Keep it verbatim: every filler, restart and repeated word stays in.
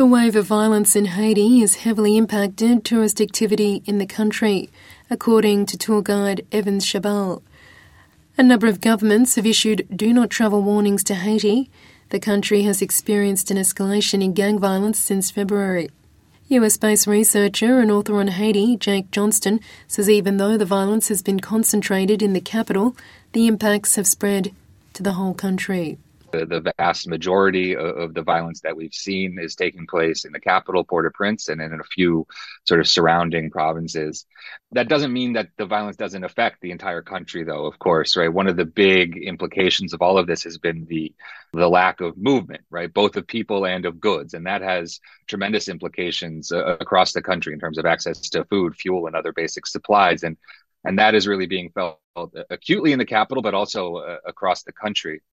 A wave of violence in Haiti has heavily impacted tourist activity in the country, according to tour guide Evans Chabal. A number of governments have issued do not travel warnings to Haiti. The country has experienced an escalation in gang violence since February. U S-based researcher and author on Haiti, Jake Johnston, says even though the violence has been concentrated in the capital, the impacts have spread to the whole country. The, the vast majority of, of the violence that we've seen is taking place in the capital, Port-au-Prince, and in a few sort of surrounding provinces. That doesn't mean that the violence doesn't affect the entire country, though, of course, right? One of the big implications of all of this has been the the lack of movement, right? Both of people and of goods. And that has tremendous implications uh, across the country in terms of access to food, fuel, and other basic supplies. And, and that is really being felt acutely in the capital, but also uh, across the country.